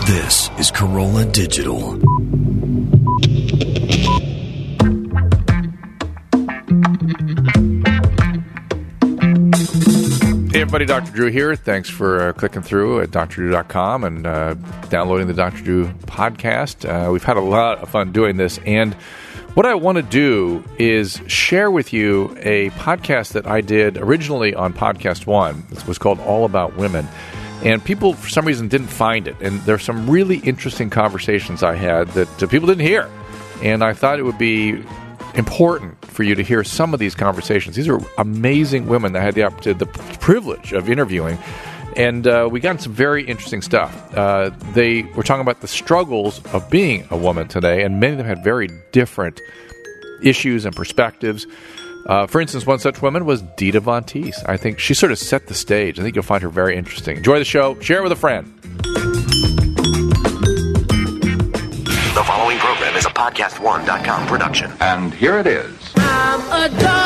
This is Corolla Digital. Hey everybody, Dr. Drew here. Thanks for clicking through at drdrew.com and downloading the Dr. Drew podcast. We've had a lot of fun doing this, and what I want to do is share with you a podcast that I did originally on Podcast One. It was called All About Women, and people for some reason didn't find it, and there's some really interesting conversations I had that people didn't hear, and I thought it would be important for you to hear some of these conversations. These are amazing women that I had the privilege of interviewing, and we got into some very interesting stuff. They were talking about the struggles of being a woman today, and many of them had very different issues and perspectives. For instance, one such woman was Dita Von Teese. I think she sort of set the stage. I think you'll find her very interesting. Enjoy the show. Share it with a friend. The following program is a PodcastOne.com production. And here it is. I'm a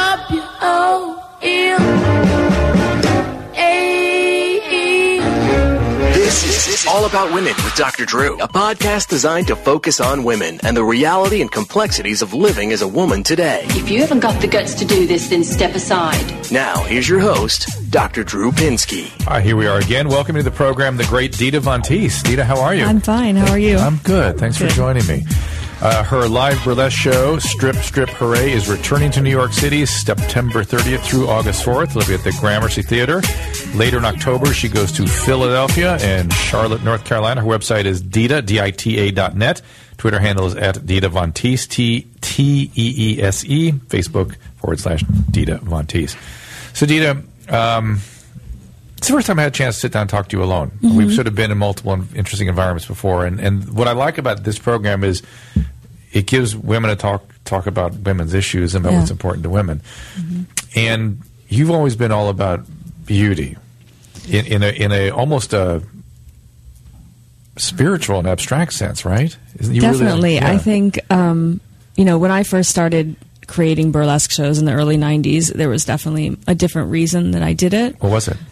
W-O-M-A-E. This is All About Women with Dr. Drew, a podcast designed to focus on women and the reality and complexities of living as a woman today. If you haven't got the guts to do this, then step aside. Now, here's your host, Dr. Drew Pinsky. All right, here we are again. Welcome to the program, the great Dita Von Teese. Dita, how are you? I'm fine. How are you? I'm good. Thanks for joining me. Her live burlesque show, Strip Hooray, is returning to New York City September 30th through August 4th. It'll be at the Gramercy Theater. Later in October, she goes to Philadelphia and Charlotte, North Carolina. Her website is Dita, DITA.net. Twitter handle is at Dita Von Teese, T-E-E-S-E. Facebook /Dita Von Teese. So, Dita, it's the first time I had a chance to sit down and talk to you alone. Mm-hmm. We've sort of been in multiple interesting environments before, and what I like about this program is it gives women a talk about women's issues and about what's important to women. Mm-hmm. And you've always been all about beauty in a almost a spiritual and abstract sense, right? Isn't you Definitely. Really, I think when I first started creating burlesque shows in the early 90s, there was definitely a different reason that I did it. What was it?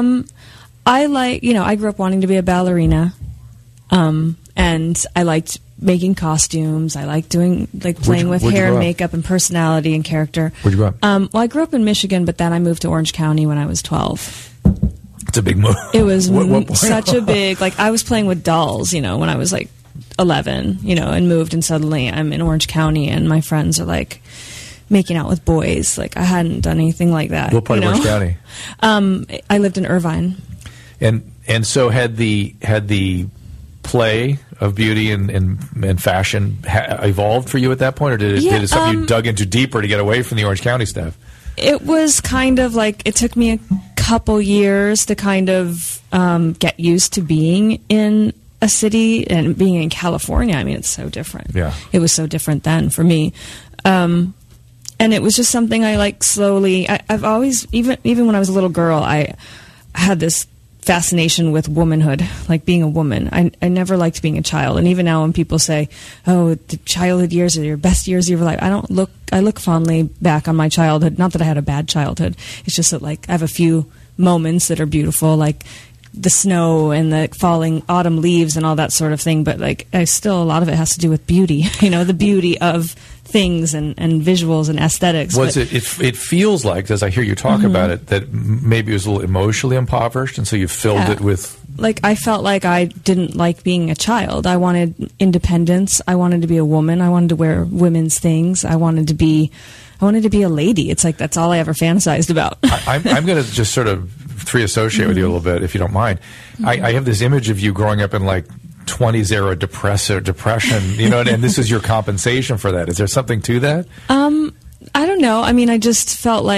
I grew up wanting to be a ballerina, and I liked making costumes. I liked playing with hair and makeup and personality and character. Where'd you grow up? Well, I grew up in Michigan, but then I moved to Orange County when I was 12. It's a big move. It was such a big, I was playing with dolls, when I was 11, and moved, and suddenly I'm in Orange County and my friends are making out with boys. I hadn't done anything like that. What part of Orange County? I lived in Irvine. And so had the play of beauty and fashion evolved for you at that point, or did it something you dug into deeper to get away from the Orange County stuff? It was kind of it took me a couple years to kind of get used to being in a city and being in California. I mean, it's so different. Yeah. It was so different then for me. And it was just something I slowly. I've always, even when I was a little girl, I had this fascination with womanhood, being a woman. I never liked being a child, and even now when people say, "Oh, the childhood years are your best years of your life," I look fondly back on my childhood. Not that I had a bad childhood. It's just that I have a few moments that are beautiful, like the snow and the falling autumn leaves and all that sort of thing. But I still, a lot of it has to do with beauty. The beauty of things and visuals and aesthetics. It feels like, as I hear you talk about it, that maybe it was a little emotionally impoverished, and so you filled it with... I felt like I didn't like being a child. I wanted independence. I wanted to be a woman. I wanted to wear women's things. I wanted to be a lady. It's that's all I ever fantasized about. I'm going to just sort of free associate with you a little bit, if you don't mind. I have this image of you growing up in 20s era depression, and this is your compensation for that. Is there something to that? I don't know. I mean, I just felt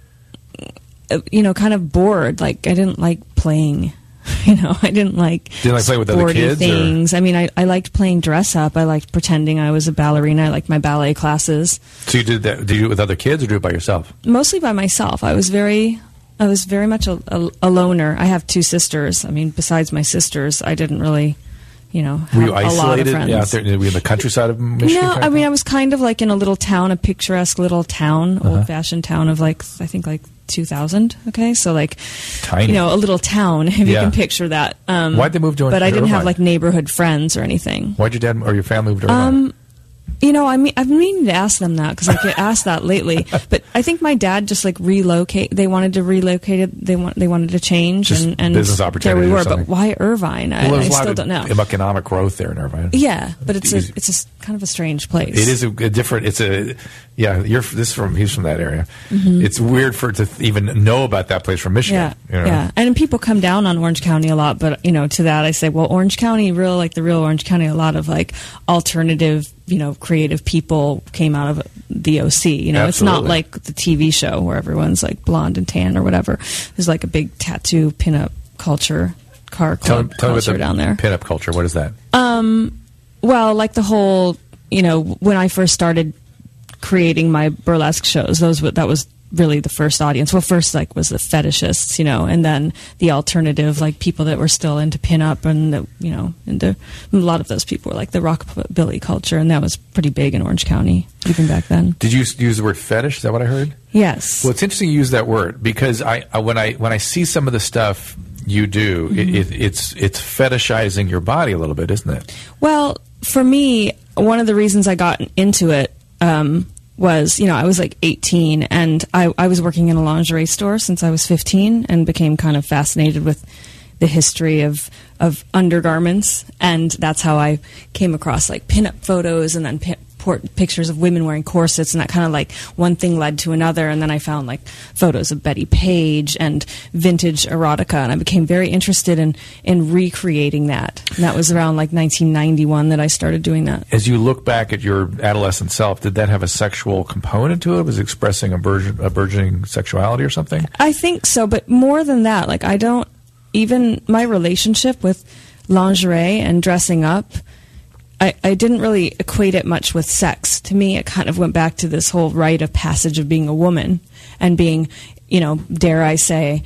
kind of bored. I didn't like playing. I didn't like play with other kids things. Or? I mean, I liked playing dress up. I liked pretending I was a ballerina. I liked my ballet classes. So you did that? Did you do it with other kids or do it by yourself? Mostly by myself. I was very much a loner. I have two sisters. I mean, besides my sisters, I didn't really, have Were you a lot of isolated friends. out there? Were you in the countryside of Michigan? No, kind of I mean, thing? I was kind of like in a little town, a picturesque little town, old-fashioned town of I think 2,000. Okay, so Tiny. a little town, if you can picture that. Why'd they move to But I didn't have Irvine? neighborhood friends or anything. Why'd your dad or your family move to Irvine? I've been meaning to ask them that because I get asked that lately. But I think my dad just relocate. They wanted to relocate it. They wanted to change Just and business there opportunity we or were. something. But why Irvine? Well, there's I a lot still of don't know. economic growth there in Irvine. Yeah, but it's Easy. kind of a strange place. It is a different. It's a he's from that area. Mm-hmm. It's weird for it to even know about that place from Michigan. Yeah, yeah. And people come down on Orange County a lot, but to that I say, well, Orange County, the real Orange County, a lot of alternative, creative people came out of the OC. It's not Absolutely. like the TV show where everyone's blonde and tan or whatever. There's a big tattoo pinup culture, car club Tell me culture about down the there. pinup culture. What is that? Well, the whole, when I first started creating my burlesque shows, that was really the first audience. Well, first was the fetishists, and then the alternative, people that were still into pinup and into a lot of those people were the rockabilly culture, and that was pretty big in Orange County even back then. Did you use the word fetish? Is that what I heard? Yes. Well, it's interesting you use that word because when I see some of the stuff you do, it's fetishizing your body a little bit, isn't it? Well, for me, one of the reasons I got into it was, I was 18 and I was working in a lingerie store since I was 15 and became kind of fascinated with the history of undergarments, and that's how I came across pinup photos and then pictures of women wearing corsets, and that kind of one thing led to another, and then I found photos of Betty Page and vintage erotica, and I became very interested in recreating that. And that was around 1991 that I started doing that. As you look back at your adolescent self, did that have a sexual component to it? Was it expressing a burgeoning sexuality or something? I think so, but more than that, I don't even my relationship with lingerie and dressing up, I didn't really equate it much with sex. To me, it kind of went back to this whole rite of passage of being a woman and being, dare I say,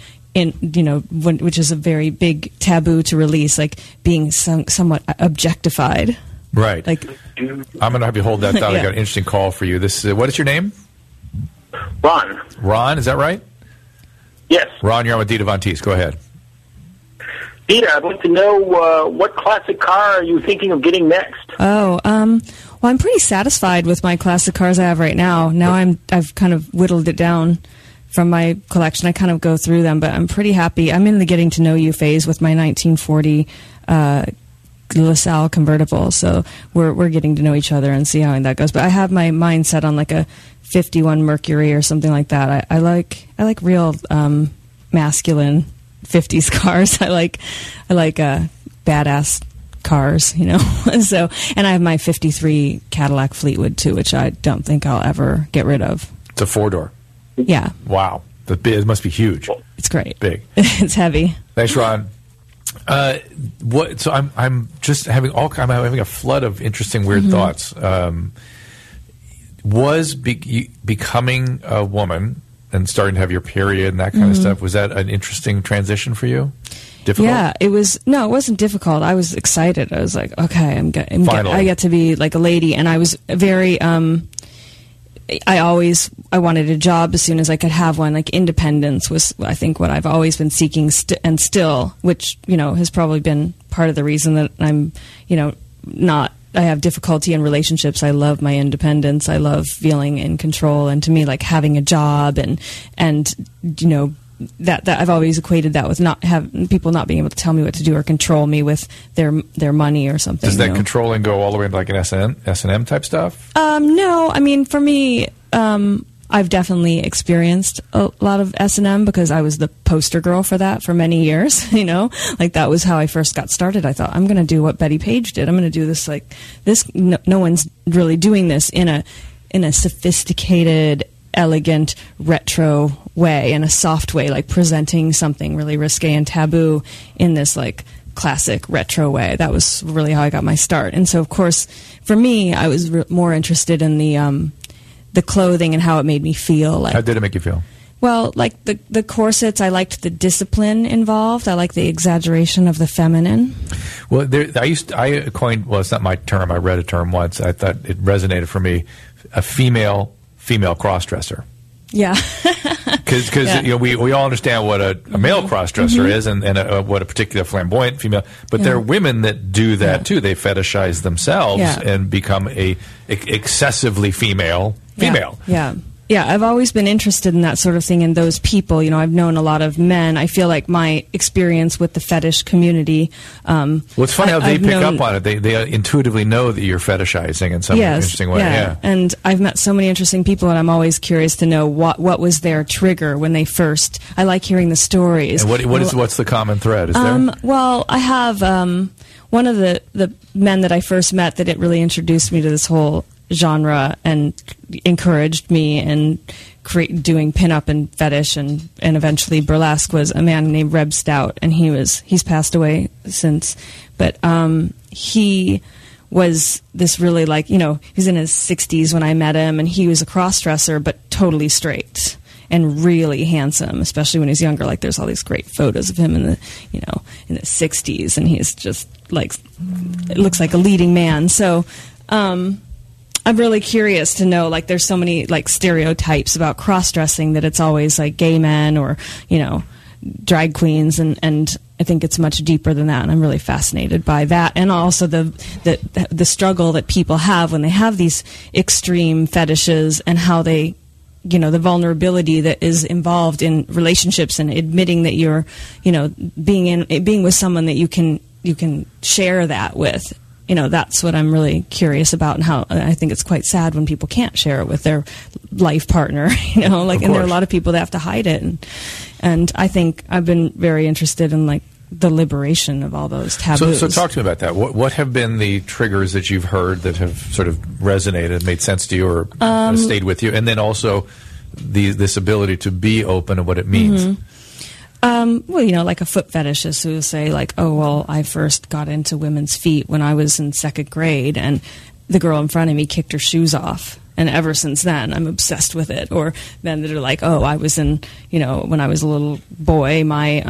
which is a very big taboo to release, being somewhat objectified. Right. I'm going to have you hold that thought. Yeah. I got an interesting call for you. This what is your name? Ron. Ron, is that right? Yes. Ron, you're on with Dita Von Teese. Go ahead. Dita, I'd like to know what classic car are you thinking of getting next? Oh, well, I'm pretty satisfied with my classic cars I have right now. Now I've kind of whittled it down from my collection. I kind of go through them, but I'm pretty happy. I'm in the getting to know you phase with my 1940 LaSalle convertible, so we're getting to know each other and see how that goes. But I have my mind set on a 51 Mercury or something like that. I like real masculine 50s cars. I like badass cars, So, and I have my 53 Cadillac Fleetwood too, which I don't think I'll ever get rid of. It's a 4-door. Yeah. Wow. It must be huge. It's great. Big. It's heavy. Thanks, Ron. So I'm just having I'm having a flood of interesting, weird thoughts. Was becoming a woman and starting to have your period and that kind of stuff, was that an interesting transition for you? Difficult? Yeah, it was. No, it wasn't difficult. I was excited. I was like, okay, I get to be like a lady, and I was very. I wanted a job as soon as I could have one. Independence was, I think, what I've always been seeking, and still, which has probably been part of the reason that I'm, not. I have difficulty in relationships. I love my independence. I love feeling in control, and to me, having a job and that I've always equated that with people not being able to tell me what to do or control me with their money or something. Does that controlling go all the way into an S&M type stuff? No, I mean, for me, I've definitely experienced a lot of S&M because I was the poster girl for that for many years. That was how I first got started. I thought, I'm going to do what Betty Page did. I'm going to do this this. No one's really doing this in a sophisticated, elegant, retro way, in a soft way, presenting something really risque and taboo in this classic retro way. That was really how I got my start. And so, of course, for me, I was more interested in the clothing and how it made me feel. How did it make you feel? Well, like the corsets, I liked the discipline involved. I like the exaggeration of the feminine. Well, I coined, well, it's not my term. I read a term once. I thought it resonated for me. A female cross-dresser. Yeah. Because we all understand what a male cross-dresser is and what a particular flamboyant female, but there are women that do that too. They fetishize themselves and become a excessively female. Yeah, I've always been interested in that sort of thing, and those people. I've known a lot of men. I feel like my experience with the fetish community. Well, it's funny how they pick up on it. They intuitively know that you're fetishizing in some interesting way. Yeah, and I've met so many interesting people, and I'm always curious to know what was their trigger when they first. I like hearing the stories. And what's the common thread? Is there? Well, I have one of the men that I first met that it really introduced me to this whole genre and encouraged me in doing pinup and fetish and eventually burlesque was a man named Reb Stout, and he's passed away since, but he was this really he's in his 60s when I met him, and he was a cross-dresser but totally straight and really handsome, especially when he's younger. Like, there's all these great photos of him in the in the 60s, and he's just it looks like a leading man. So I'm really curious to know, there's so many, stereotypes about cross-dressing that it's always, gay men or, drag queens, and I think it's much deeper than that, and I'm really fascinated by that, and also the struggle that people have when they have these extreme fetishes and how they, the vulnerability that is involved in relationships and admitting that you're, being with someone that you can share that with. That's what I'm really curious about, and how I think it's quite sad when people can't share it with their life partner, and there are a lot of people that have to hide it. And I think I've been very interested in, the liberation of all those taboos. So talk to me about that. What have been the triggers that you've heard that have sort of resonated, made sense to you, or stayed with you? And then also this ability to be open and what it means. Well, like a foot fetishist who will say, oh, well, I first got into women's feet when I was in second grade, and the girl in front of me kicked her shoes off. And ever since then, I'm obsessed with it. Or then they're like, oh, I was in, when I was a little boy,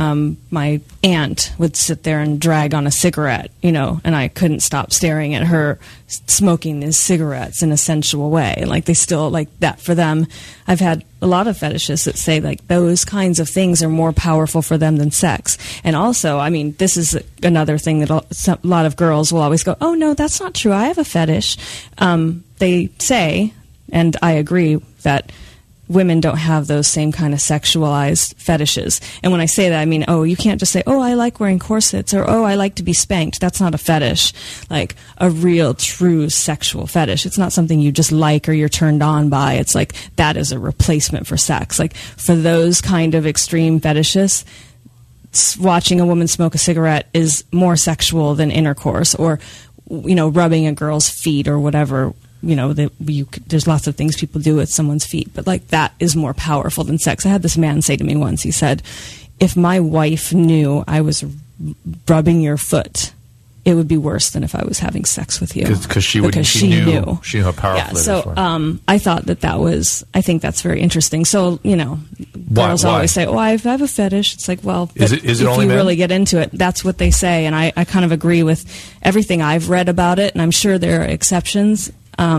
my aunt would sit there and drag on a cigarette, and I couldn't stop staring at her smoking these cigarettes in a sensual way. They still, that for them. I've had a lot of fetishists that say, those kinds of things are more powerful for them than sex. And also, this is another thing that a lot of girls will always go, oh, no, that's not true. I have a fetish. They say, and I agree, that women don't have those same kind of sexualized fetishes. And when I say that, I mean, oh, you can't just say, oh, I like wearing corsets, or oh, I like to be spanked. That's not a fetish. A real, true sexual fetish. It's not something you just like or you're turned on by. It's that is a replacement for sex. For those kind of extreme fetishes, watching a woman smoke a cigarette is more sexual than intercourse, or, rubbing a girl's feet or whatever. There's lots of things people do with someone's feet, but that is more powerful than sex. I had this man say to me once, he said, if my wife knew I was rubbing your foot, it would be worse than if I was having sex with you. Because she knew how powerful it is. So I thought I think that's very interesting. So, girls always say, oh, I have a fetish. It's well, is it if only you men? really get into it, that's what they say. And I kind of agree with everything I've read about it, and I'm sure there are exceptions.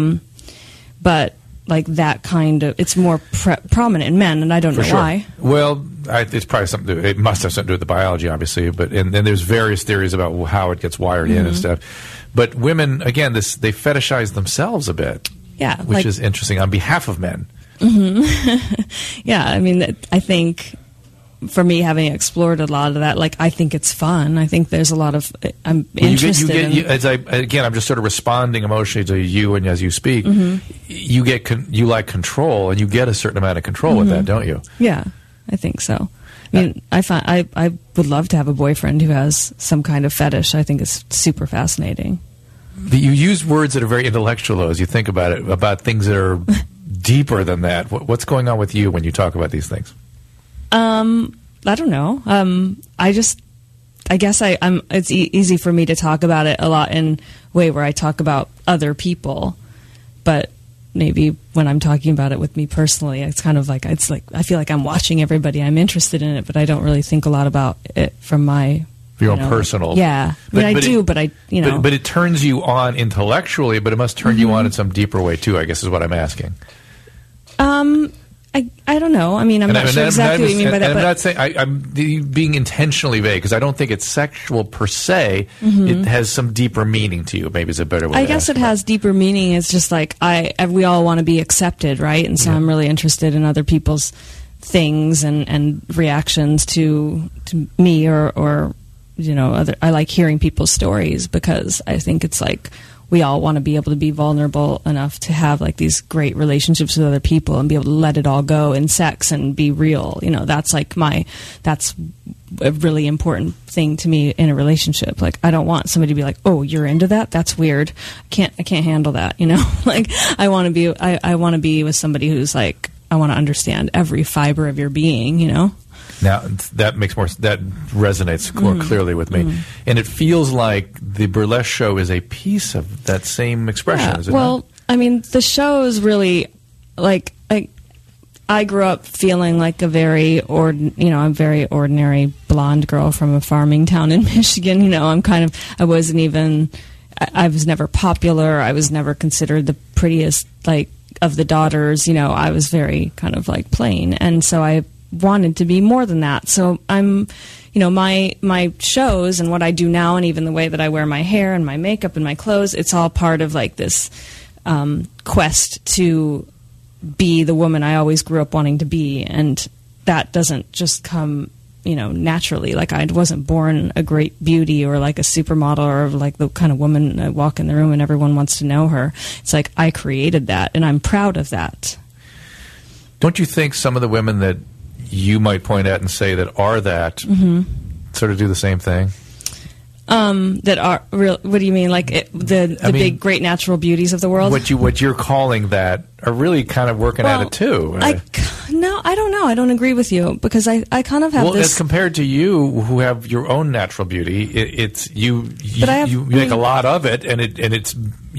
But that kind of, it's more prominent in men, and I don't know why. Well, it's probably something it must have something to do with the biology, obviously, but and there's various theories about how it gets wired in and stuff. But women, again, they fetishize themselves a bit. Yeah. Which is interesting on behalf of men. Mm-hmm. Yeah, I think for me, having explored a lot of that, I think it's fun. I think there's a lot of I'm interested in. I'm just sort of responding emotionally to you, and as you speak, you like control, and you get a certain amount of control with that, don't you? Yeah, I think so. I would love to have a boyfriend who has some kind of fetish. I think it's super fascinating. You use words that are very intellectual, though, as you think about it, about things that are deeper than that. What's going on with you when you talk about these things? I don't know. I guess it's easy for me to talk about it a lot in a way where I talk about other people, but maybe when I'm talking about it with me personally, it's like I feel like I'm watching everybody. I'm interested in it, but I don't really think a lot about it from my your own personal. Yeah, but I do, but I But it turns you on intellectually, but it must turn you on in some deeper way too, I guess is what I'm asking. I don't know. I mean, I'm not sure exactly what you mean by that. I'm not saying I'm being intentionally vague because I don't think it's sexual per se. It has some deeper meaning to you. Maybe is a better way. I guess it has deeper meaning. It's just like we all want to be accepted, right? And so I'm really interested in other people's things and reactions to me or I like hearing people's stories because I think it's like we all want to be able to be vulnerable enough to have like these great relationships with other people and be able to let it all go in sex and be real. That's a really important thing to me in a relationship. Like I don't want somebody to be like, "Oh, you're into that? That's weird. I can't handle that." Like I want to be with somebody who's like, I want to understand every fiber of your being. Now that resonates more clearly with me, and it feels like the burlesque show is a piece of that same expression. Is it not? I mean, the show is really like I grew up feeling like a very ordinary blonde girl from a farming town in Michigan. I was never popular. I was never considered the prettiest of the daughters. I was very kind of like plain, and so I wanted to be more than that. So I'm, my shows and what I do now, and even the way that I wear my hair and my makeup and my clothes, it's all part of like this quest to be the woman I always grew up wanting to be. And that doesn't just come, naturally. Like I wasn't born a great beauty or like a supermodel or like the kind of woman I walk in the room and everyone wants to know her. It's like I created that and I'm proud of that. Don't you think some of the women that you might point at and say that are that sort of do the same thing? That are real. What do you mean? Like the big, great natural beauties of the world? What you're calling that are really kind of working at it too. No, I don't know. I don't agree with you because I kind of have this. Well, as compared to you, who have your own natural beauty, it's you make a lot of it, and it's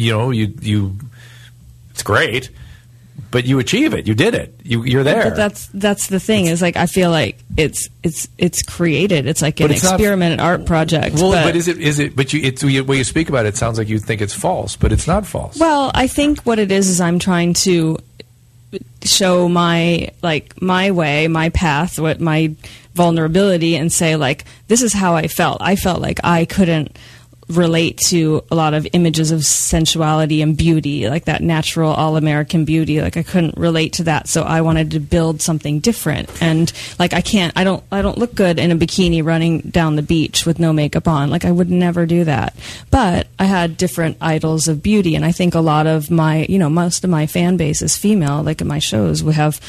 it's great. But you achieve it. You did it. You're there. But that's the thing. Is like I feel like it's created. It's like an experiment, art project. Well, but is it? But when you speak about it, it sounds like you think it's false, but it's not false. Well, I think what it is I'm trying to show my way, my path, what my vulnerability, and say like this is how I felt. I felt like I couldn't relate to a lot of images of sensuality and beauty, like that natural all-American beauty. Like I couldn't relate to that, so I wanted to build something different. And like I don't look good in a bikini running down the beach with no makeup on. Like I would never do that. But I had different idols of beauty, and I think a lot of my, most of my fan base is female. Like in my shows, we have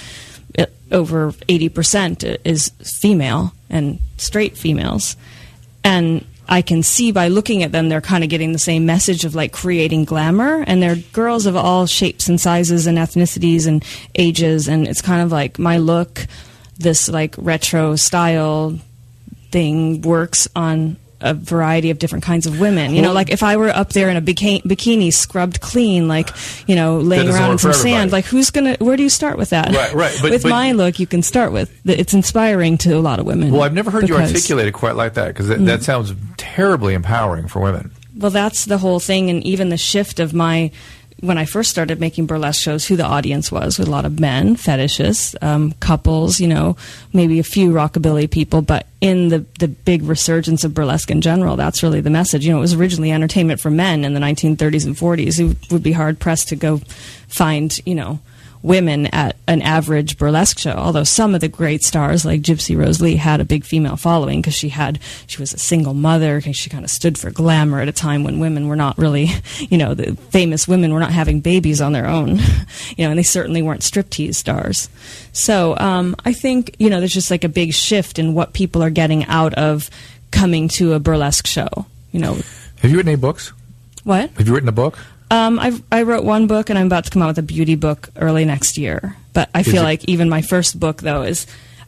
over 80% is female and straight females, and I can see by looking at them, they're kind of getting the same message of like creating glamour, and they're girls of all shapes and sizes and ethnicities and ages, and it's kind of like my look, this like retro style thing works on a variety of different kinds of women. Like if I were up there in a bikini scrubbed clean, like, laying around in some sand, like where do you start with that? Right. But my look, you can start with, it's inspiring to a lot of women. Well, I've never heard you articulate it quite like that, because that sounds terribly empowering for women. Well, that's the whole thing, and even the shift of when I first started making burlesque shows, who the audience was with a lot of men, fetishists, couples, maybe a few rockabilly people, but in the big resurgence of burlesque in general, that's really the message. It was originally entertainment for men in the 1930s and 40s who would be hard-pressed to go find, women at an average burlesque show, although some of the great stars like Gypsy Rose Lee had a big female following because she was a single mother. She kind of stood for glamour at a time when women were not really, the famous women were not having babies on their own, and they certainly weren't striptease stars. So I think, there's just like a big shift in what people are getting out of coming to a burlesque show. Have you written any books? What? Have you written a book? I wrote one book, and I'm about to come out with a beauty book early next year. But I feel like even my first book, though,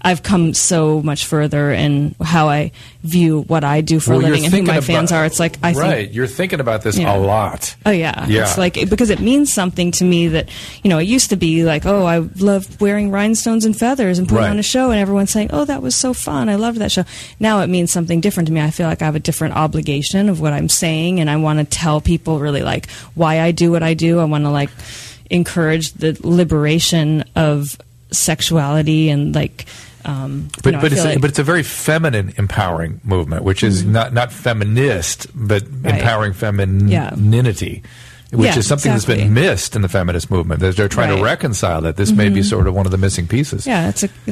I've come so much further in how I view what I do for a living and who my fans are. It's like, I think... You're thinking about this a lot. Oh, yeah. It's like, because it means something to me that, you know, it used to be like, oh, I love wearing rhinestones and feathers and putting on a show, and everyone's saying, oh, that was so fun. I loved that show. Now it means something different to me. I feel like I have a different obligation of what I'm saying, and I want to tell people really, like, why I do what I do. I want to, like, encourage the liberation of sexuality and, like... but it's a very feminine empowering movement, which is not feminist, but empowering femininity, which is something that's been missed in the feminist movement. They're trying to reconcile that. This may be sort of one of the missing pieces. Yeah,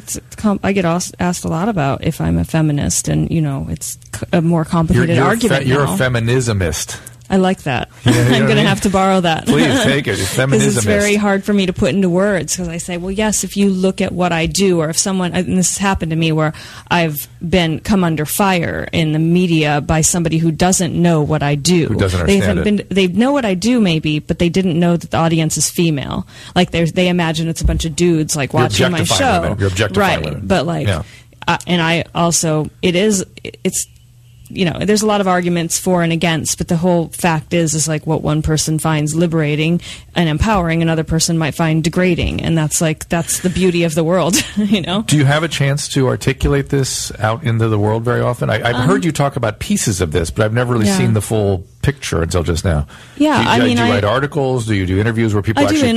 I get asked a lot about if I'm a feminist, and you know, it's a more complicated argument. You're a feminismist. I like that. I'm going to have to borrow that. Please take it. Feminism. It's very hard for me to put into words, because I say, well, yes, if you look at what I do, or if someone, and this has happened to me where I've come under fire in the media by somebody who doesn't know what I do. Who doesn't understand They know what I do, maybe, but they didn't know that the audience is female. Like, they imagine it's a bunch of dudes, like, watching my show. Women. You're objectifying women. But, like, and I also, it's, you know, there's a lot of arguments for and against, but the whole fact is like what one person finds liberating and empowering, another person might find degrading, and that's the beauty of the world, you know. Do you have a chance to articulate this out into the world very often? I've heard you talk about pieces of this, but I've never really seen the full picture until just now. Yeah, do you write articles? Do you do interviews where people actually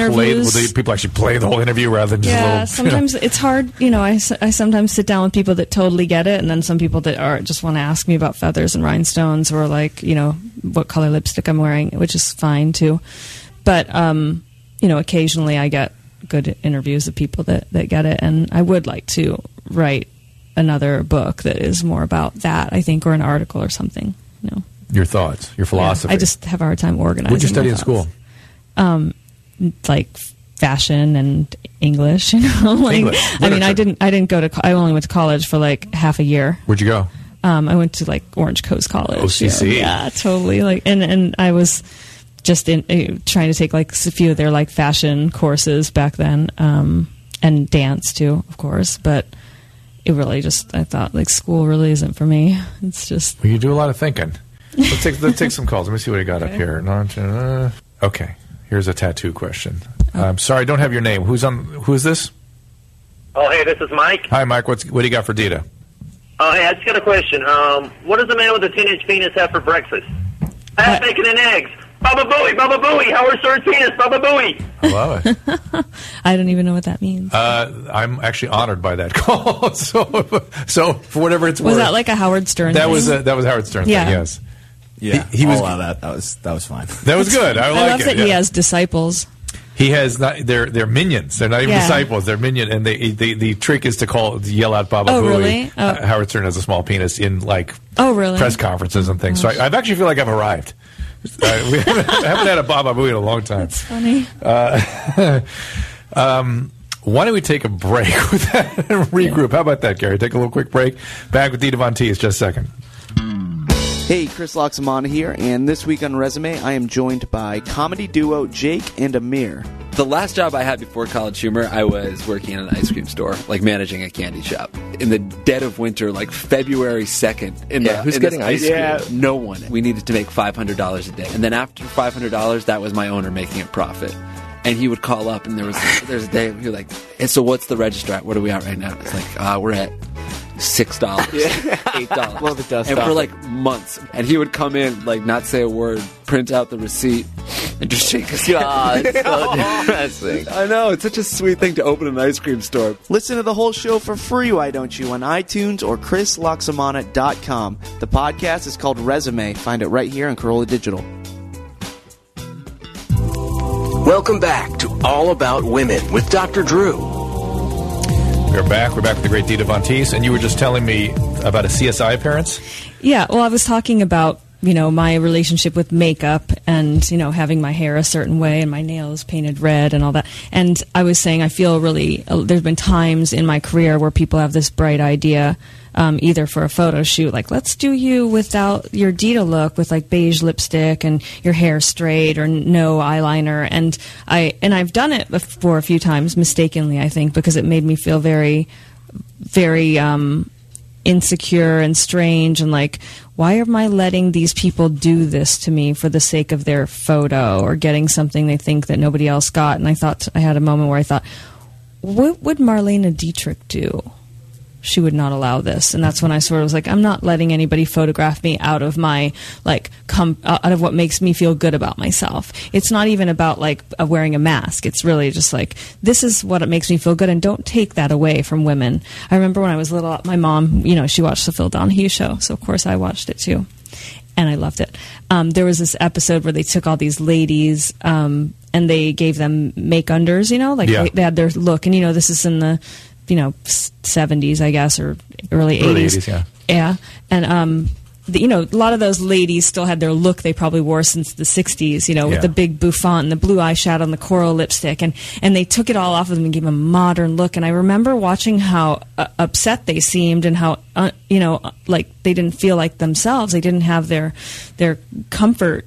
play the whole interview rather than just a little? Sometimes it's hard. You know, I sometimes sit down with people that totally get it, and then some people that just want to ask me about feathers and rhinestones, or like, you know, what color lipstick I'm wearing, which is fine too. But you know, occasionally I get good interviews of people that get it, and I would like to write another book that is more about that, I think, or an article or something. You know, your thoughts, your philosophy. I just have a hard time organizing. What did you study in school? Like fashion and English. You know, like English, I mean, I didn't go to. I only went to college for like half a year. Where'd you go? I went to like Orange Coast College. OCC. Yeah, totally. Like, and I was just trying to take like a few of their like fashion courses back then, and dance too, of course. But it really I thought like school really isn't for me. It's just. Well, you do a lot of thinking. Let's take some calls. Let me see what I got up here. Okay, here's a tattoo question. I'm sorry, I don't have your name. Who's this? Oh, hey, this is Mike. Hi, Mike. What do you got for Dita? Hey, I just got a question. What does a man with a 10-inch penis have for breakfast? Half bacon and eggs. Baba Booey, Howard Stern's penis, Baba Booey. I love it. I don't even know what that means. I'm actually honored by that call. So for whatever it's worth. Was that like a Howard Stern thing? That was Howard Stern thing, yes. Yeah, he was. That was fine. That was good. I love that he has disciples. He has not. They're minions. They're not even disciples. They're minion. And the trick is to yell out Baba Booey. Really? Howard Stern has a small penis in like really? Press conferences and things. So I actually feel like I've arrived. We haven't had a Baba Booey in a long time. That's funny. Why don't we take a break with that and regroup? How about that, Gary? Take a little quick break. Back with Dita Von Teese just a second. Hey, Chris Loxamana here, and this week on Resume, I am joined by comedy duo Jake and Amir. The last job I had before College Humor, I was working in an ice cream store, like managing a candy shop. In the dead of winter, like February 2nd. Who's getting ice cream? Yeah, no one. We needed to make $500 a day. And then after $500, that was my owner making a profit. And he would call up, and there's a day where he was like, hey, so what's the register at? What are we at right now? It's like, we're at $6, $8. Love it, does. And for like months. And he would come in, like, not say a word, print out the receipt, and just shake his head. God, it's so depressing. I know, it's such a sweet thing to open an ice cream store. Listen to the whole show for free, why don't you, on iTunes or chrisloxamana.com. The podcast is called Resume. Find it right here on Corolla Digital. Welcome back to All About Women with Dr. Drew. We're back with the great Dita Von Teese, and you were just telling me about a CSI appearance? Yeah, well, I was talking about, my relationship with makeup and, having my hair a certain way and my nails painted red and all that. And I was saying I feel really, there's been times in my career where people have this bright idea, either for a photo shoot, like, let's do you without your Dita look with like beige lipstick and your hair straight or no eyeliner. And I've done it before a few times mistakenly, I think, because it made me feel very very insecure and strange, and like, why am I letting these people do this to me for the sake of their photo or getting something they think that nobody else got? And I had a moment where I thought, what would Marlene Dietrich do? She would not allow this. And that's when I sort of was like, I'm not letting anybody photograph me out of my, like, out of what makes me feel good about myself. It's not even about, like, wearing a mask. It's really just like, this is what it makes me feel good, and don't take that away from women. I remember when I was little, my mom, you know, she watched the Phil Donahue show, so of course I watched it too. And I loved it. There was this episode where they took all these ladies, and they gave them make-unders, you know, like they had their look. And, you know, this is in the, you know, 70s, I guess, or early 80s. Yeah. And, you know, a lot of those ladies still had their look they probably wore since the 60s, you know, with the big bouffant and the blue eyeshadow and the coral lipstick. And they took it all off of them and gave them a modern look. And I remember watching how upset they seemed and how, you know, like they didn't feel like themselves. They didn't have their comfort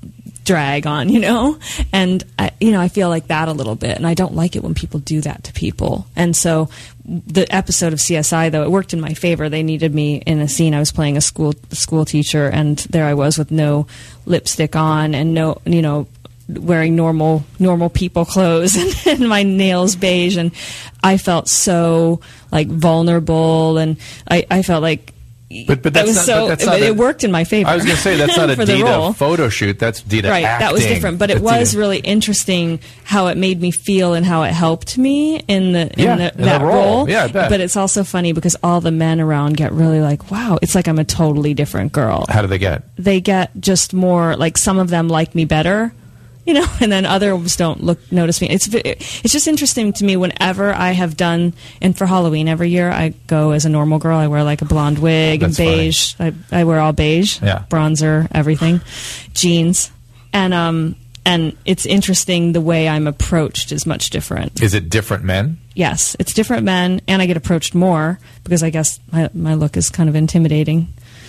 drag on, you know? And, you know, I feel like that a little bit, and I don't like it when people do that to people. And so the episode of CSI, though, it worked in my favor. They needed me in a scene. I was playing a school teacher, and there I was with no lipstick on and no, you know, wearing normal people clothes and my nails beige, and I felt so, like, vulnerable, and I felt like, But that's it worked in my favor. I was going to say, that's not a Dita photo shoot. That's Dita right, acting. That was different. But it was really interesting how it made me feel and how it helped me in that role. Yeah, I bet. But it's also funny because all the men around get really like, wow, it's like I'm a totally different girl. How do they get? They get just more, like, some of them like me better, you know, and then others don't notice me. It's just interesting to me whenever I have done, and for Halloween every year I go as a normal girl. I wear like a blonde wig and beige. I wear all beige, bronzer, everything, jeans, and it's interesting the way I'm approached is much different. Is it different men? Yes, it's different men, and I get approached more because I guess my look is kind of intimidating.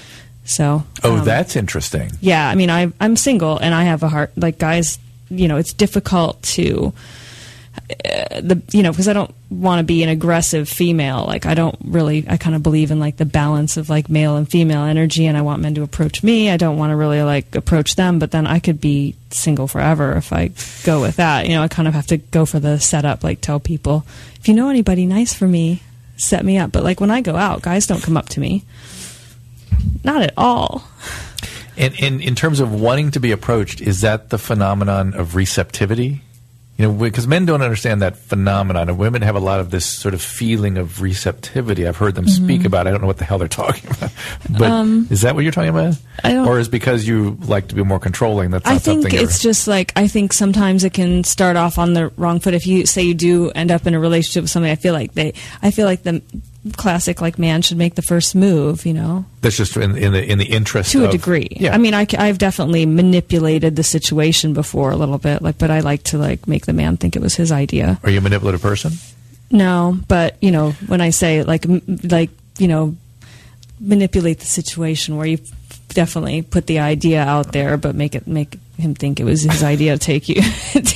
So. That's interesting. Yeah, I mean, I'm single, and I have a heart. Like, guys, you know, it's difficult to, because I don't want to be an aggressive female. Like, I kind of believe in, like, the balance of, like, male and female energy, and I want men to approach me. I don't want to really, like, approach them, but then I could be single forever if I go with that. You know, I kind of have to go for the setup, like, tell people, if you know anybody nice for me, set me up. But, like, when I go out, guys don't come up to me. Not at all. And in terms of wanting to be approached, is that the phenomenon of receptivity? You know, because men don't understand that phenomenon, and women have a lot of this sort of feeling of receptivity. I've heard them speak about it. I don't know what the hell they're talking about. But is that what you're talking about? Or is it because you like to be more controlling? That's not something. I think it's just like, I think sometimes it can start off on the wrong foot. If you say you do end up in a relationship with somebody, I feel like the classic, like, man should make the first move, you know. That's just in the interest to a degree. Yeah. I mean, I've definitely manipulated the situation before a little bit, like, but I like to, like, make the man think it was his idea. Are you a manipulative person? No, but, you know, when I say like you know, manipulate the situation, where you definitely put the idea out there, but make him think it was his idea to take you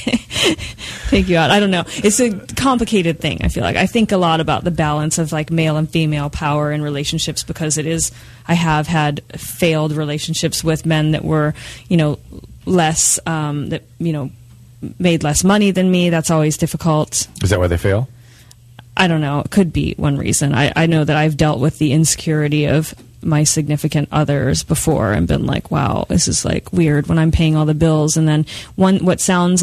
take you out. I don't know. It's a complicated thing, I feel like. I think a lot about the balance of, like, male and female power in relationships, because I have had failed relationships with men that were, you know, less, that, you know, made less money than me. That's always difficult. Is that why they fail? I don't know. It could be one reason. I know that I've dealt with the insecurity of my significant others before and been like, wow, this is, like, weird when I'm paying all the bills, and then what sounds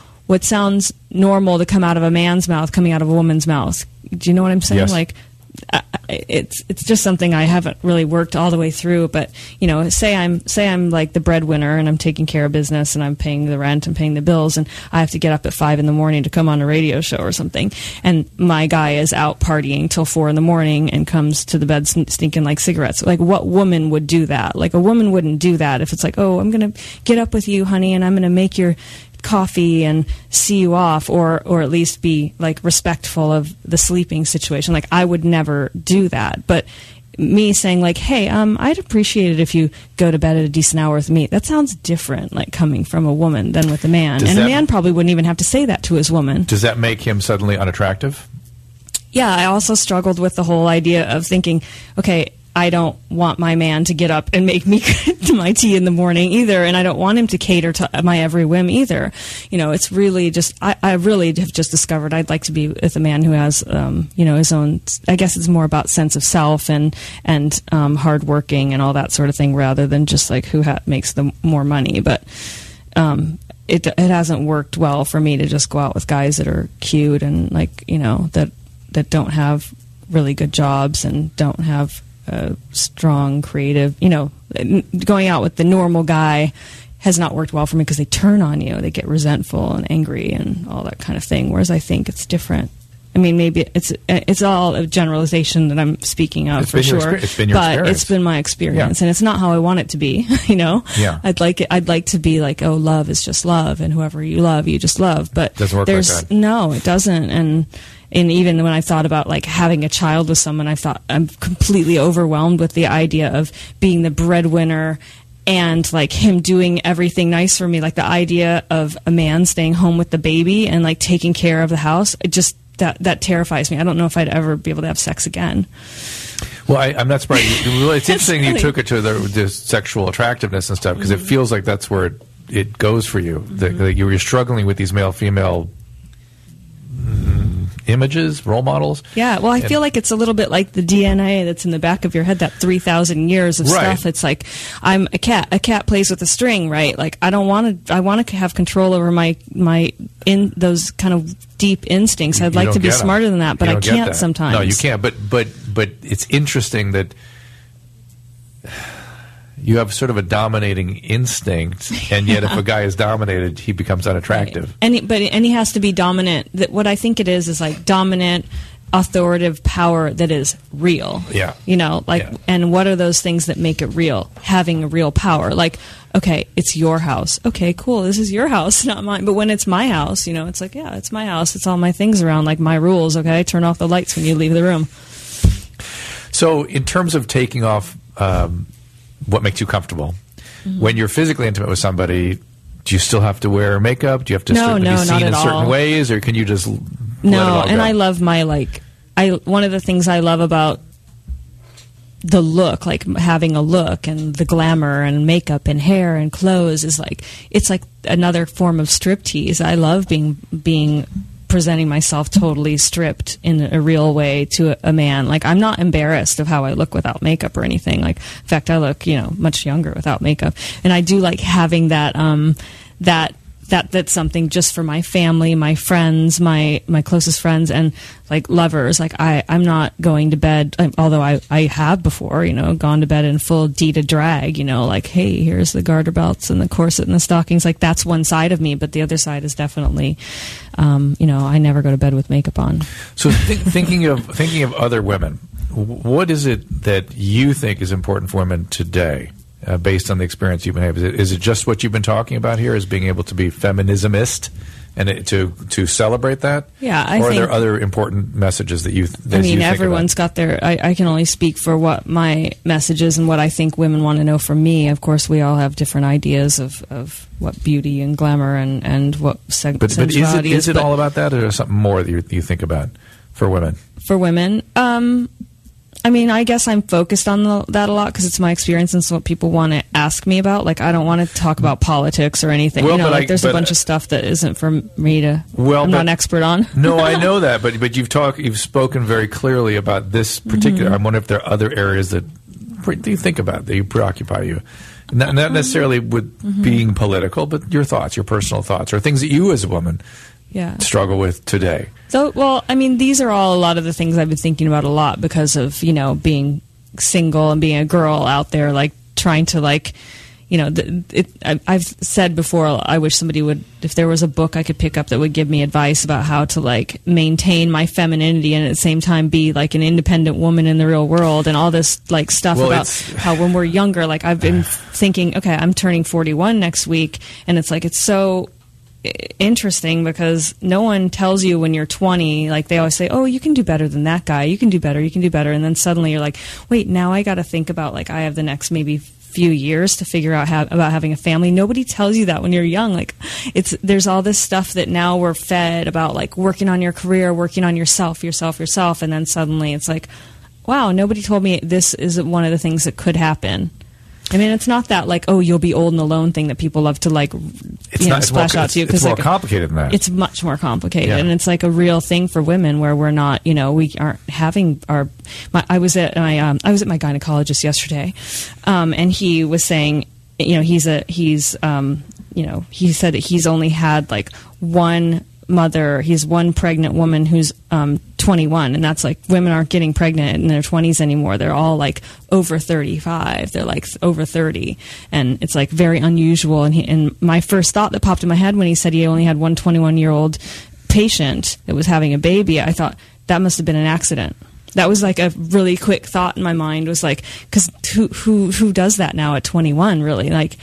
normal to come out of a man's mouth coming out of a woman's mouth. Do you know what I'm saying? Yes. Like, it's just something I haven't really worked all the way through. But, you know, say I'm like the breadwinner, and I'm taking care of business, and I'm paying the rent and paying the bills, and I have to get up at 5 a.m. to come on a radio show or something, and my guy is out partying till 4 a.m. and comes to the bed stinking like cigarettes. Like, what woman would do that? Like, a woman wouldn't do that if it's like, oh, I'm gonna get up with you, honey, and I'm gonna make your coffee and see you off, or at least be, like, respectful of the sleeping situation. Like, I would never do that. But me saying, like, hey, I'd appreciate it if you go to bed at a decent hour with me, that sounds different, like, coming from a woman than with a man. A man probably wouldn't even have to say that to his woman. Does that make him suddenly unattractive? Yeah, I also struggled with the whole idea of thinking, okay, I don't want my man to get up and make me my tea in the morning either, and I don't want him to cater to my every whim either. You know, it's really just, I really have just discovered I'd like to be with a man who has, you know, his own, I guess it's more about sense of self and hardworking and all that sort of thing, rather than just like who makes the more money. But it hasn't worked well for me to just go out with guys that are cute and like, you know, that don't have really good jobs and don't have strong creative, you know, going out with the normal guy has not worked well for me because they turn on you, they get resentful and angry and all that kind of thing, whereas I think it's different. I mean, maybe it's all a generalization that I'm speaking of, for sure. It's been your but experience. It's been my experience, and it's not how I want it to be. You know, I'd like to be like, oh, love is just love, and whoever you love, you just love. But doesn't work like that. No, it doesn't, and even when I thought about like having a child with someone, I thought I'm completely overwhelmed with the idea of being the breadwinner and like him doing everything nice for me. Like the idea of a man staying home with the baby and like taking care of the house, it just that terrifies me. I don't know if I'd ever be able to have sex again. Well, I'm not surprised. Well, it's interesting you took it to the sexual attractiveness and stuff, because it feels like that's where it goes for you. That you were struggling with these male-female images, role models. Yeah, well, I feel like it's a little bit like the DNA that's in the back of your head, that 3,000 years of stuff. It's like, I'm a cat. A cat plays with a string, right? Like, I want to have control over my in those kind of deep instincts. I'd like to be smarter than that, but I can't sometimes. No, you can't. But it's interesting that you have sort of a dominating instinct, and yet if a guy is dominated, he becomes unattractive. Right. And he has to be dominant. What I think it is like dominant, authoritative power that is real. Yeah. You know, like, and what are those things that make it real? Having a real power. Like, okay, it's your house. Okay, cool. This is your house, not mine. But when it's my house, you know, it's like, yeah, it's my house. It's all my things around, like my rules. Okay, turn off the lights when you leave the room. So, in terms of taking off what makes you comfortable, when you're physically intimate with somebody, do you still have to wear makeup? Do you have to be seen in certain ways, or can you just let it all go? And I love my one of the things I love about the look, like having a look and the glamour and makeup and hair and clothes, is like, it's like another form of striptease. I love being presenting myself totally stripped in a real way to a man. Like, I'm not embarrassed of how I look without makeup or anything. Like, in fact, I look, you know, much younger without makeup. And I do like having that, that's something just for my family, my friends, my closest friends, and like lovers. Like, I'm not going to bed, although I have before, you know, gone to bed in full Dita drag, you know, like, hey, here's the garter belts and the corset and the stockings. Like, that's one side of me, but the other side is definitely, you know, I never go to bed with makeup on. So thinking of other women, what is it that you think is important for women today? Based on the experience you've been having, is it just what you've been talking about here, is being able to be feminismist and to celebrate that? Yeah, or are there other important messages that you? Everyone's got their. I can only speak for what my message is and what I think women want to know from me. Of course, we all have different ideas of what beauty and glamour and what sensuality but is it all about that, or is something more that you think about for women? For women, I mean, I guess I'm focused on that a lot because it's my experience and it's what people want to ask me about. Like, I don't want to talk about politics or anything. Well, you know, there's a bunch of stuff that isn't for me to. I'm not an expert on. No, I know that, but you've spoken very clearly about this particular. I wonder if there are other areas that you think about, that you preoccupy you. Not necessarily with being political, but your thoughts, your personal thoughts, or things that you as a woman struggle with today. So, well, I mean, these are all a lot of the things I've been thinking about a lot because of, you know, being single and being a girl out there, like trying to, like, you know, I've said before, I wish somebody would, if there was a book I could pick up that would give me advice about how to, like, maintain my femininity and at the same time be, like, an independent woman in the real world and all this, like, stuff about how when we're younger, like, I've been thinking, okay, I'm turning 41 next week, and it's like, it's so interesting because no one tells you when you're 20, like they always say, oh, you can do better than that guy, you can do better, and then suddenly you're like, wait, now I got to think about, like, I have the next maybe few years to figure out about having a family. Nobody tells you that when you're young. Like, there's all this stuff that now we're fed about, like working on your career, working on yourself, and then suddenly it's like, wow, nobody told me this is one of the things that could happen. I mean, it's not that like, oh, you'll be old and alone thing that people love to like, splash out to you. It's more like, complicated than that. It's much more complicated, Yeah. and it's like a real thing for women where we're not, we aren't having our. I was at my gynecologist yesterday, and he was saying, he said that he's only had like one mother. He's one pregnant woman who's 21, and that's like women aren't getting pregnant in their 20s anymore. They're all like over 35. They're like over 30, and it's like very unusual. And my first thought that popped in my head when he said he only had one 21-year-old patient that was having a baby, I thought that must have been an accident. That was like a really quick thought in my mind, was like, because who does that now at 21? Really, like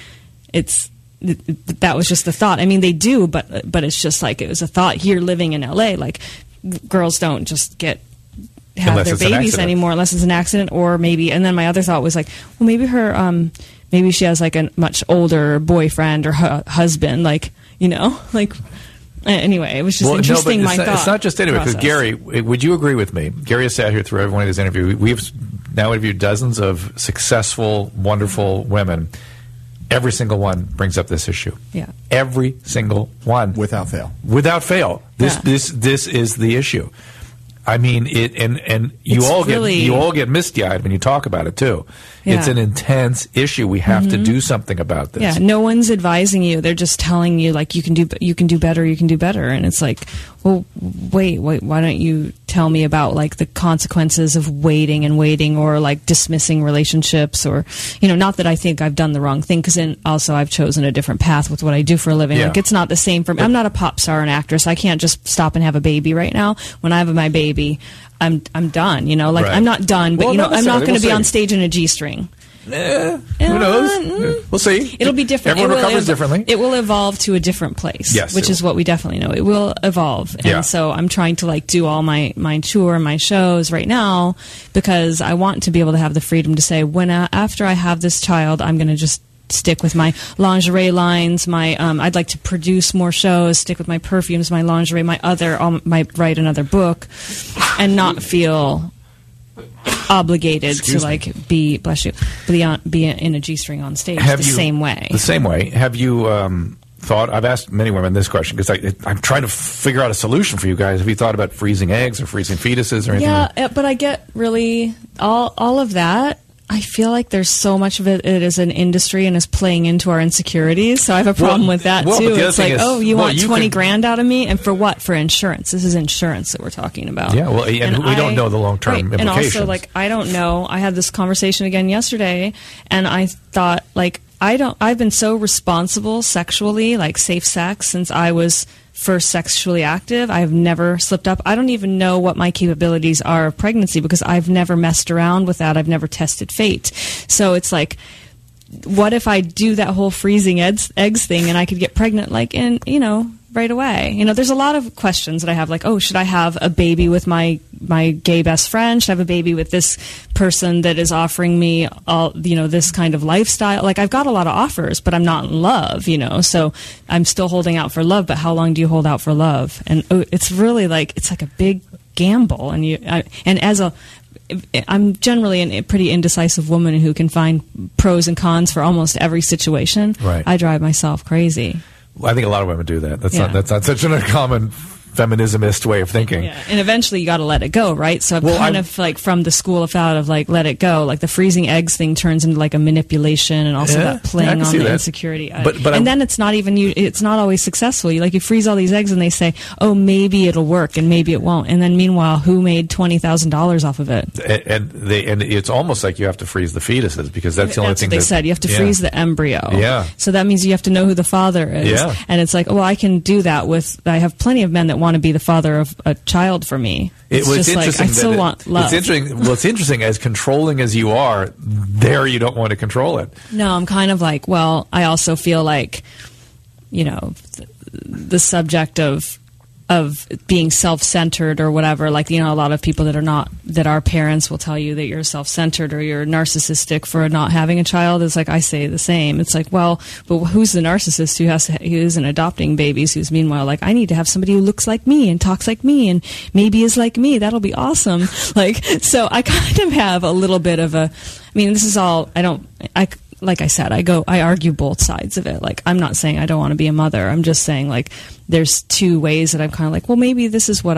that was just the thought. I mean, they do, but it's just like, it was a thought here living in LA. Like, girls don't just have their babies anymore unless it's an accident, or maybe. And then my other thought was like, well, maybe maybe she has like a much older boyfriend or husband, like, like. Anyway, it was just interesting. It's not just anyway, because Gary, would you agree with me? Gary has sat here through every one of these interviews. We've now interviewed dozens of successful, wonderful women. Every single one brings up this issue. Yeah. Every single one. Without fail. Without fail. This is the issue. I mean, you all get misty-eyed when you talk about it too. Yeah. It's an intense issue. We have to do something about this. Yeah, no one's advising you. They're just telling you like you can do better, and it's like, well, wait, why don't you tell me about like the consequences of waiting or like dismissing relationships, or not that I think I've done the wrong thing, because then also I've chosen a different path with what I do for a living. Yeah. Like, it's not the same for me. I'm not a pop star and actress. I can't just stop and have a baby right now. When I have my baby, I'm done. Like, right. I'm not done, but I'm not going to be on stage in a G-string. Who knows? We'll see. It'll be different. Everyone recovers differently. It will evolve to a different place. Yes, which is what we definitely know. It will evolve. And so I'm trying to like do all my tour and my shows right now, because I want to be able to have the freedom to say, after I have this child, I'm going to just stick with my lingerie lines. I'd like to produce more shows, stick with my perfumes, my lingerie, write another book, and not feel obligated to like be in a G-string on stage same way. The same way. Have you thought? I've asked many women this question because I'm trying to figure out a solution for you guys. Have you thought about freezing eggs or freezing fetuses or anything? Yeah, but I get really all of that. I feel like there's so much of it is an industry and is playing into our insecurities. So I have a problem with that too. It's like, you want 20 grand out of me, and for what? For insurance. This is insurance that we're talking about. Yeah, well, and we don't know the long-term implications. And also, like, I don't know. I had this conversation again yesterday, and I thought, like, I've been so responsible sexually, like safe sex, since I was first sexually active. I've never slipped up. I don't even know what my capabilities are of pregnancy, because I've never messed around with that. I've never tested fate. So it's like, what if I do that whole freezing eggs thing and I could get pregnant like right away? There's a lot of questions that I have, like, should I have a baby with my gay best friend? Should I have a baby with this person that is offering me all, this kind of lifestyle? Like, I've got a lot of offers, but I'm not in love, so I'm still holding out for love. But how long do you hold out for love? And it's really like, it's like a big gamble. I'm generally a pretty indecisive woman who can find pros and cons for almost every situation. Right. I drive myself crazy. I think a lot of women do that. That's not such an uncommon feminismist way of thinking. Yeah. And eventually you got to let it go, right? So I'm of like from the school of thought of like, let it go. Like the freezing eggs thing turns into like a manipulation, and also that playing on the insecurity. But then it's not even it's not always successful. You freeze all these eggs and they say, maybe it'll work and maybe it won't. And then meanwhile, who made $20,000 off of it? And it's almost like you have to freeze the fetuses, because that's the only thing they said. You have to freeze the embryo. Yeah. So that means you have to know who the father is. Yeah. And it's like, I can do that I have plenty of men that want to be the father of a child for me. It's just like, I still want love. It's interesting, as controlling as you are, you don't want to control it. No, I'm kind of like, I also feel like, the subject of being self-centered or whatever. Like, you know, a lot of people that are parents will tell you that you're self-centered or you're narcissistic for not having a child. It's like, I say the same. It's like, well, but who's the narcissist who isn't adopting babies, who's meanwhile like, I need to have somebody who looks like me and talks like me and maybe is like me. That'll be awesome. Like, so I kind of have a little bit of a, I mean, this is all, like I said, I argue both sides of it. Like, I'm not saying I don't want to be a mother. I'm just saying, like, there's two ways that I'm kind of like, well, maybe this was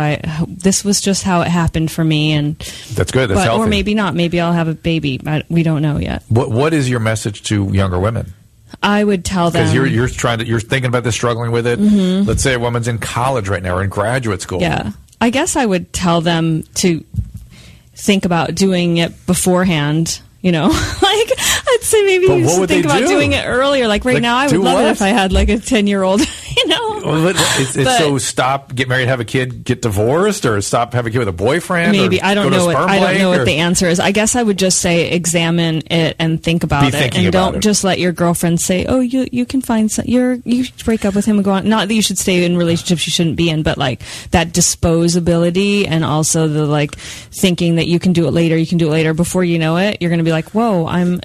just how it happened for me, and that's good. That's healthy. Or maybe not. Maybe I'll have a baby. We don't know yet. What is your message to younger women? I would tell them, because you're thinking about this, struggling with it. Mm-hmm. Let's say a woman's in college right now or in graduate school. Yeah, I guess I would tell them to think about doing it beforehand. You know, like, I'd say maybe you should think about doing it earlier. Like, right now, I would love it if I had, like, a 10-year-old, you know. Well, so stop, get married, have a kid, get divorced, or stop, have a kid with a boyfriend? Maybe. I don't know what the answer is. I guess I would just say examine it and think about it. And don't just let your girlfriend say, oh, you can find you should break up with him and go on. Not that you should stay in relationships you shouldn't be in, but, like, that disposability and also the, like, thinking that you can do it later. Before you know it, you're going to be like, whoa,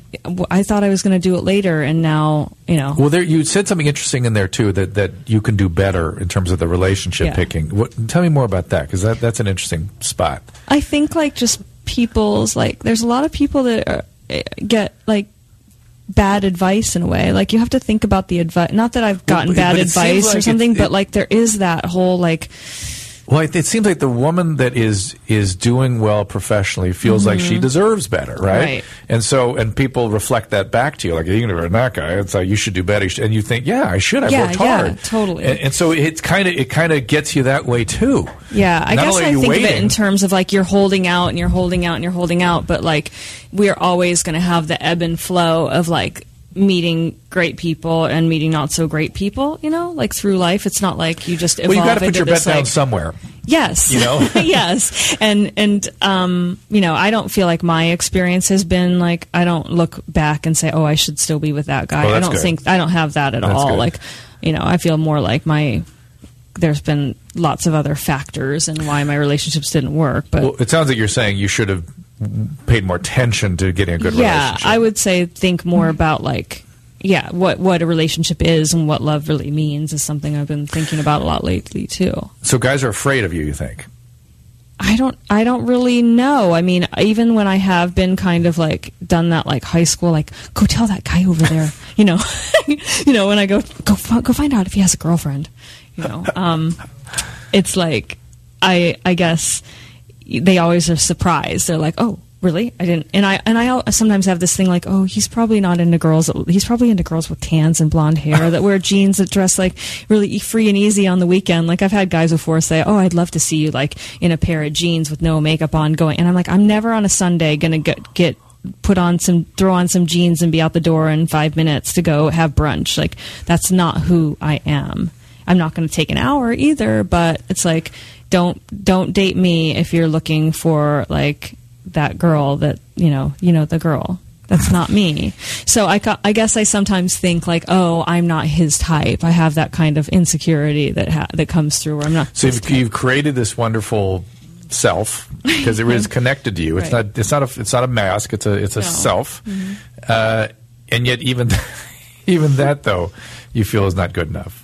I thought I was going to do it later, and now, you know. Well, you said something interesting in there too, that you can do better in terms of the relationship picking. Tell me more about that, because that's an interesting spot. I think, like, just people's, like, there's a lot of people that get, like, bad advice in a way. Like, you have to think about the advice. Not that I've gotten bad advice or something, but, like, there is that whole, like. Well, it seems like the woman that is doing well professionally feels like she deserves better, right? And people reflect that back to you, like, you're going to that guy. It's like, you should do better, and you think, yeah, I should. I've worked hard. Yeah, totally. And so it kind of gets you that way too. Yeah, I guess I think of it in terms of, like, you're holding out and you're holding out and you're holding out, but, like, we're always going to have the ebb and flow of, like, meeting great people and meeting not so great people, you know, like, through life. It's not like you just evolve into this. Well, you got to put your bet down somewhere. Yes. You know? Yes. And you know, I don't feel like my experience has been, like, I don't look back and say, oh, I should still be with that guy. I don't have that at all. Good. Like, you know, I feel more like there's been lots of other factors and why my relationships didn't work. But well, it sounds like you're saying you should have paid more attention to getting a good relationship. Yeah, I would say think more about, like, what a relationship is and what love really means is something I've been thinking about a lot lately too. So guys are afraid of you think? I don't really know. I mean, even when I have been kind of, like, done that, like, high school, like, go tell that guy over there, you know, you know, when I go find out if he has a girlfriend, you know, it's like, I guess they always are surprised. They're like, oh, really? I didn't. And I sometimes have this thing like, oh, he's probably not into girls. He's probably into girls with tans and blonde hair that wear jeans, that dress, like, really free and easy on the weekend. Like, I've had guys before say, oh, I'd love to see you, like, in a pair of jeans with no makeup on going. And I'm like, I'm never on a Sunday going to get throw on some jeans and be out the door in 5 minutes to go have brunch. Like, that's not who I am. I'm not going to take an hour either, but it's like, don't date me if you're looking for, like, that girl that, you know the girl. That's not me. So I guess I sometimes think, like, oh, I'm not his type. I have that kind of insecurity that comes through where I'm not. So you've created this wonderful self, because it is connected to you. It's right. It's not a mask. It's a self. Mm-hmm. And yet even that, though, you feel is not good enough.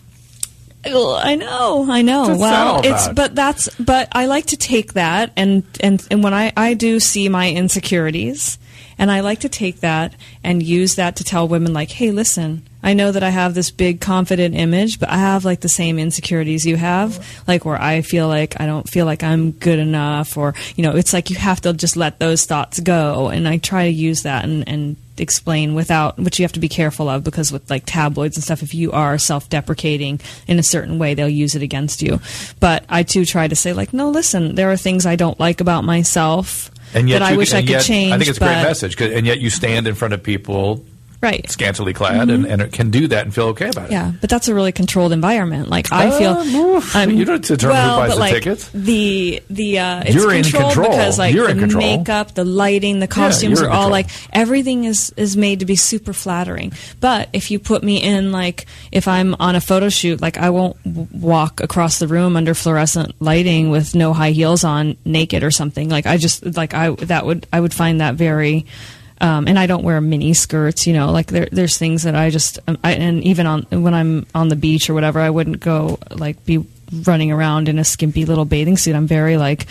I know. Well, but I like to take that and when I do see my insecurities, and I like to take that and use that to tell women, like, hey, listen, I know that I have this big confident image, but I have, like, the same insecurities you have, like, where I feel like I don't feel like I'm good enough, or, you know, it's like you have to just let those thoughts go. And I try to use that and explain without, which you have to be careful of, because with, like, tabloids and stuff, if you are self-deprecating in a certain way, they'll use it against you. But I too try to say, like, no, listen, there are things I don't like about myself that I wish I could change. I think it's a great message, and yet you stand in front of people Right. scantily clad, and it can do that and feel okay about it. Yeah, but that's a really controlled environment. Like I feel, you don't determine who buys but the like tickets. It's You're in controlled control. because like You're in the control. makeup, the lighting, the costumes you're are in all control. like everything is made to be super flattering. But if you put me in like if I'm on a photo shoot, like I won't walk across the room under fluorescent lighting with no high heels on, naked or something. Like I would find that very. And I don't wear mini skirts, you know. Like there's things that and even when I'm on the beach or whatever, I wouldn't go like be running around in a skimpy little bathing suit. I'm very like,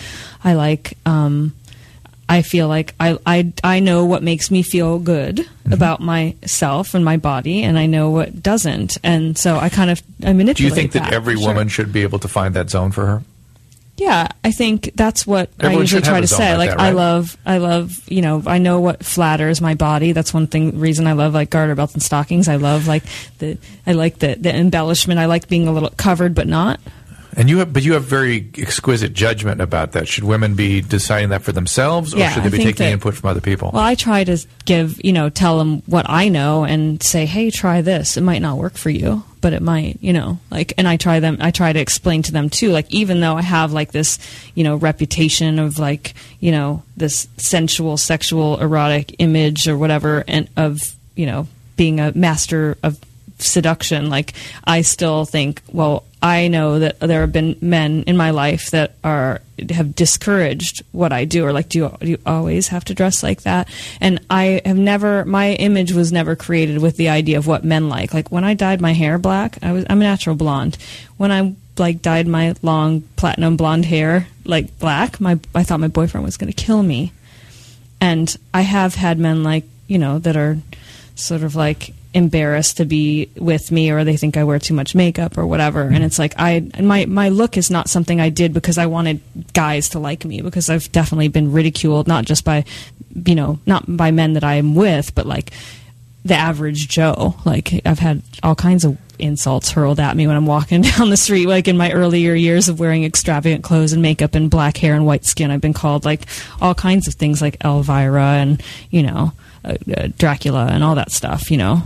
I feel like I know what makes me feel good about myself and my body, and I know what doesn't, and so I manipulate. Do you think that every woman should be able to find that zone for her? Yeah, I think that's what Everyone I usually should have try a to zone say. like Like that, right? I love, you know, I know what flatters my body. That's one reason I love like garter belts and stockings. I love like the embellishment. I like being a little covered but not. And you have very exquisite judgment about that. Should women be deciding that for themselves, or Yeah, should they I be think taking that- input from other people? Well, I try to tell them what I know and say, hey, try this. It might not work for you, but it might, you know, like, and I try to explain to them too, like, even though I have like this, you know, reputation of like, you know, this sensual, sexual, erotic image or whatever, and of, you know, being a master of seduction, like, I still think, well, I know that there have been men in my life that have discouraged what I do, or like, do you always have to dress like that? And my image was never created with the idea of what men like. Like when I dyed my hair black, I'm a natural blonde. When I like dyed my long platinum blonde hair like black, I thought my boyfriend was going to kill me. And I have had men like, you know, that are sort of like embarrassed to be with me, or they think I wear too much makeup or whatever. And it's like my look is not something I did because I wanted guys to like me, because I've definitely been ridiculed, not just by, you know, not by men that I'm with, but like the average Joe. Like I've had all kinds of insults hurled at me when I'm walking down the street, like in my earlier years of wearing extravagant clothes and makeup and black hair and white skin. I've been called like all kinds of things, like Elvira and, you know, Dracula and all that stuff, you know.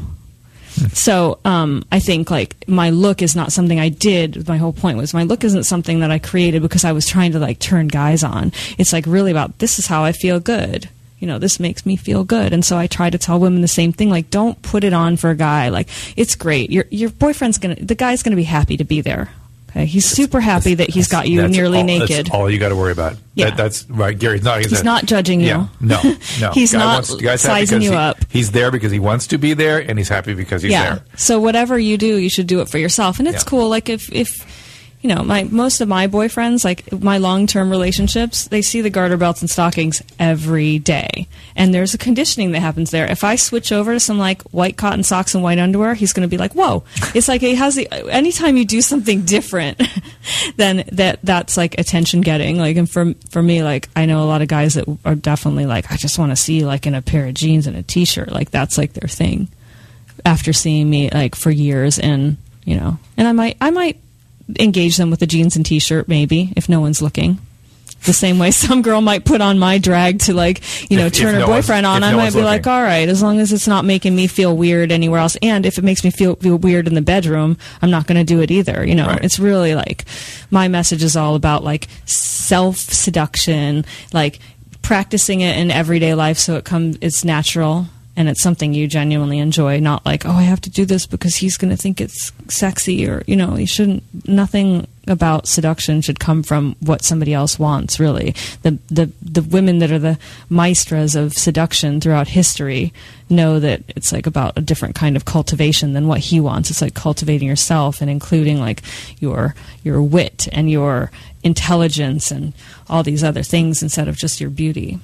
So I think like my look is not something I did. My whole point was my look isn't something that I created because I was trying to like turn guys on. It's like really about, this is how I feel good. You know, this makes me feel good. And so I try to tell women the same thing. Like, don't put it on for a guy. Like, it's great. Your boyfriend's the guy's gonna be happy to be there. Okay? He's super happy that he's got you nearly naked. That's all you got to worry about. Yeah. That's right. Gary's not. He's not judging you. Yeah, no. He's Guy not guy's happy sizing because you up. He's there because he wants to be there, and he's happy because he's there. So whatever you do, you should do it for yourself. And it's cool. Like if you know, most of my boyfriends, like my long-term relationships, they see the garter belts and stockings every day. And there's a conditioning that happens there. If I switch over to some like white cotton socks and white underwear, he's going to be like, whoa. It's like it has anytime you do something different, then that's like attention getting. Like, and for me, like, I know a lot of guys that are definitely like, I just want to see like in a pair of jeans and a t-shirt. Like that's like their thing after seeing me like for years. And, you know, and I might engage them with a jeans and t-shirt, maybe, if no one's looking. The same way some girl might put on my drag to, like, you know, turn her boyfriend on. I might be like, all right, as long as it's not making me feel weird anywhere else. And if it makes me feel weird in the bedroom, I'm not going to do it either. You know, It's really like my message is all about like self-seduction, like practicing it in everyday life so it's natural. And it's something you genuinely enjoy, not like, oh, I have to do this because he's going to think it's sexy, or, you know, you shouldn't. Nothing about seduction should come from what somebody else wants, really. The women that are the maestras of seduction throughout history know that it's like about a different kind of cultivation than what he wants. It's like cultivating yourself and including like your wit and your intelligence and all these other things instead of just your beauty.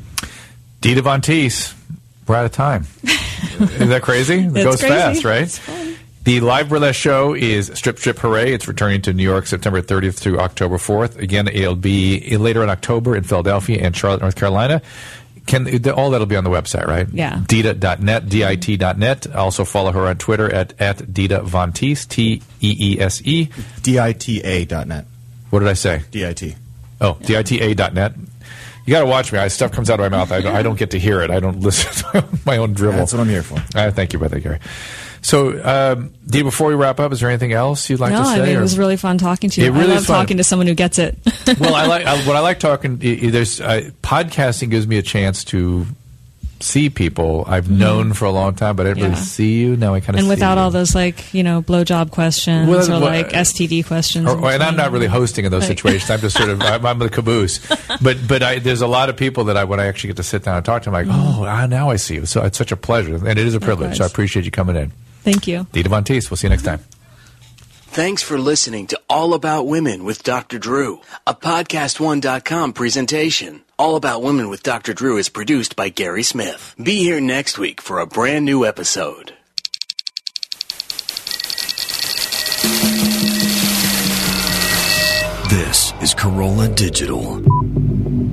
Dita Von Teese. We're out of time. Is that crazy? It goes crazy. Fast, right? The live burlesque show is Strip Strip Hooray. It's returning to New York September 30th through October 4th. Again, it'll be later in October in Philadelphia and Charlotte, North Carolina. All that'll be on the website, right? Yeah. Dita.net, DIT.net. Also follow her on Twitter at Dita Von Teese, TEESE. DITA.net. What did I say? DIT. Oh, DITA.net. You got to watch me. Stuff comes out of my mouth. I don't get to hear it. I don't listen to my own dribble. That's what I'm here for. Thank you, brother Gary. So, Dee, before we wrap up, is there anything else you'd like to say? No, I mean, it was really fun talking to you. Really I love talking to someone who gets it. Well, what I like talking. There's podcasting gives me a chance to see people I've known for a long time, but I didn't really see you. Now I kind of and see without you. all those blowjob questions or STD questions. And I'm not really hosting in those situations. I'm just sort of I'm the caboose. But there's a lot of people that when I actually get to sit down and talk to them, I'm like, now I see you. So it's such a pleasure, and it is a privilege. Likewise. So I appreciate you coming in. Thank you, Dee Von Teese. We'll see you next time. Thanks for listening to All About Women with Dr. Drew, a PodcastOne.com presentation. All About Women with Dr. Drew is produced by Gary Smith. Be here next week for a brand new episode. This is Corolla Digital.